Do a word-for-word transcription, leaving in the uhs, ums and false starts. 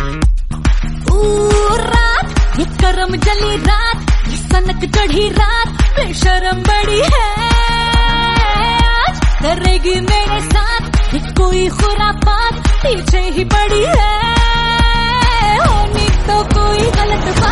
रात ये करम जली रात, ये सनक चढ़ी रात, बेशरम बड़ी है आज करेगी मेरे साथ ये कोई खुरापात, पीछे ही पड़ी है होनी तो कोई गलत